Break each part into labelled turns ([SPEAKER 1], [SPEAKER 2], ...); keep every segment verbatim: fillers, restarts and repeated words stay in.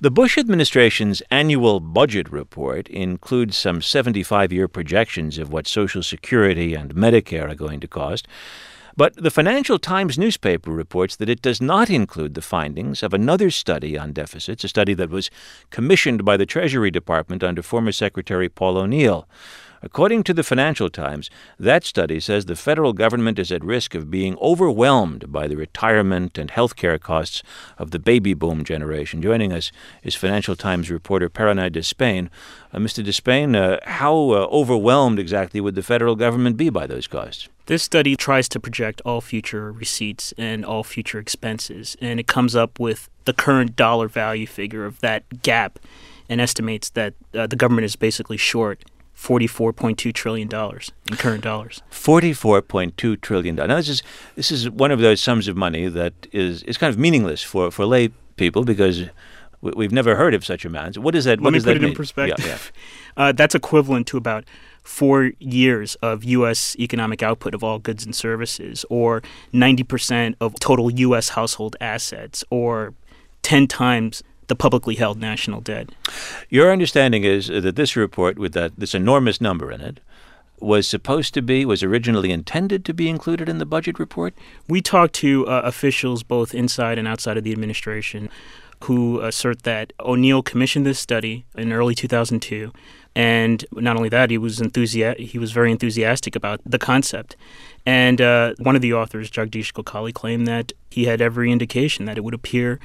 [SPEAKER 1] The Bush administration's annual budget report includes some seventy-five-year projections of what Social Security and Medicare are going to cost. But the Financial Times newspaper reports that it does not include the findings of another study on deficits, a study that was commissioned by the Treasury Department under former Secretary Paul O'Neill. According to the Financial Times, that study says the federal government is at risk of being overwhelmed by the retirement and health care costs of the baby boom generation. Joining us is Financial Times reporter Pranay Despaigne. Uh, Mister Despaigne, uh, how uh, overwhelmed exactly would the federal government be by those costs?
[SPEAKER 2] This study tries to project all future receipts and all future expenses, and it comes up with the current dollar value figure of that gap and estimates that uh, the government is basically short forty-four point two trillion dollars in current dollars.
[SPEAKER 1] forty-four point two trillion dollars. Now, this is this is one of those sums of money that is is kind of meaningless for, for lay people because we, we've never heard of such amounts. What does that
[SPEAKER 2] Let
[SPEAKER 1] what
[SPEAKER 2] me
[SPEAKER 1] does
[SPEAKER 2] put
[SPEAKER 1] that
[SPEAKER 2] it
[SPEAKER 1] mean?
[SPEAKER 2] in perspective.
[SPEAKER 1] Yeah, yeah.
[SPEAKER 2] Uh, that's equivalent to about four years of U S economic output of all goods and services, or ninety percent of total U S household assets, or ten times the publicly held national debt.
[SPEAKER 1] Your understanding is that this report, with that this enormous number in it, was supposed to be, was originally intended to be included in the budget report?
[SPEAKER 2] We talked to uh, officials both inside and outside of the administration who assert that O'Neill commissioned this study in early two thousand two. And not only that, he was enthusi- he was very enthusiastic about the concept. And uh, one of the authors, Jagdish Gokhale, claimed that he had every indication that it would appear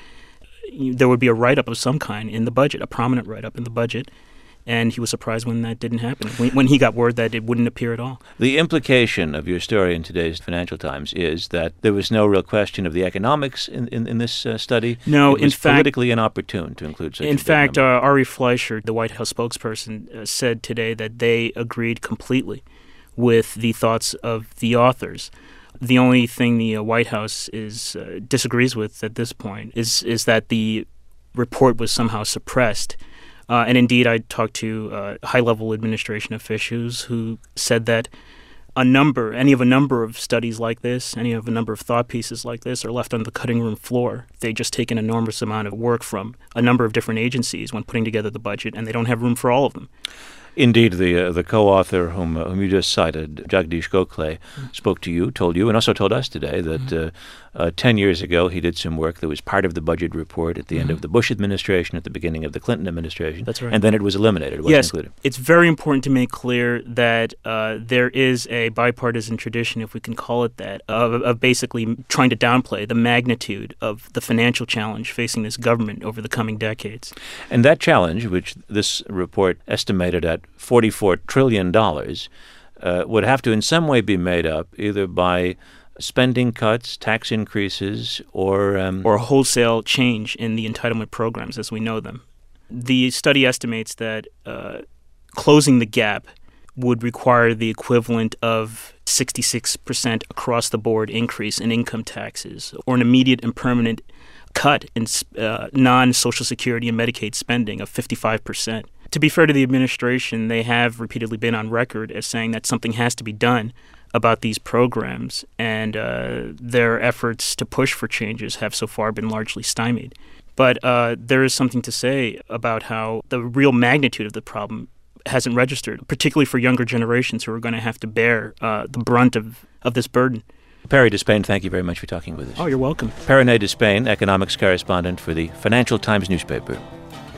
[SPEAKER 2] there would be a write-up of some kind in the budget, a prominent write-up in the budget. And he was surprised when that didn't happen, when, when he got word that it wouldn't appear at all.
[SPEAKER 1] The implication of your story in today's Financial Times is that there was no real question of the economics in, in, in this uh, study.
[SPEAKER 2] No,
[SPEAKER 1] it was
[SPEAKER 2] in fact,
[SPEAKER 1] politically inopportune to include such
[SPEAKER 2] in
[SPEAKER 1] a big
[SPEAKER 2] fact, uh,
[SPEAKER 1] number.
[SPEAKER 2] Ari Fleischer, the White House spokesperson, uh, said today that they agreed completely with the thoughts of the authors. The only thing the uh, White House is uh, disagrees with at this point is is that the report was somehow suppressed. Uh, and indeed, I talked to uh, high-level administration officials who said that a number, any of a number of studies like this, any of a number of thought pieces like this are left on the cutting room floor. They just take an enormous amount of work from a number of different agencies when putting together the budget, and they don't have room for all of them.
[SPEAKER 1] Indeed, the uh, the co-author whom uh, whom you just cited, Jagdish Gokhale, mm-hmm. spoke to you, told you, and also told us today that mm-hmm. uh, uh, ten years ago he did some work that was part of the budget report at the mm-hmm. end of the Bush administration, at the beginning of the Clinton administration.
[SPEAKER 2] That's right.
[SPEAKER 1] And then it was eliminated. It wasn't
[SPEAKER 2] yes,
[SPEAKER 1] included.
[SPEAKER 2] It's very important to make clear that uh, there is a bipartisan tradition, if we can call it that, of, of basically trying to downplay the magnitude of the financial challenge facing this government over the coming decades.
[SPEAKER 1] And that challenge, which this report estimated at forty-four trillion dollars, uh, would have to in some way be made up either by spending cuts, tax increases, or... Um,
[SPEAKER 2] or a wholesale change in the entitlement programs as we know them. The study estimates that uh, closing the gap would require the equivalent of sixty-six percent across-the-board increase in income taxes, or an immediate and permanent cut in uh, non-Social Security and Medicaid spending of fifty-five percent. To be fair to the administration, they have repeatedly been on record as saying that something has to be done about these programs, and uh, their efforts to push for changes have so far been largely stymied. But uh, there is something to say about how the real magnitude of the problem hasn't registered, particularly for younger generations who are going to have to bear uh, the brunt of, of this burden.
[SPEAKER 1] Pranay Despaigne, thank you very much for talking with us.
[SPEAKER 2] Oh, you're welcome.
[SPEAKER 1] Pranay Despaigne, economics correspondent for the Financial Times newspaper.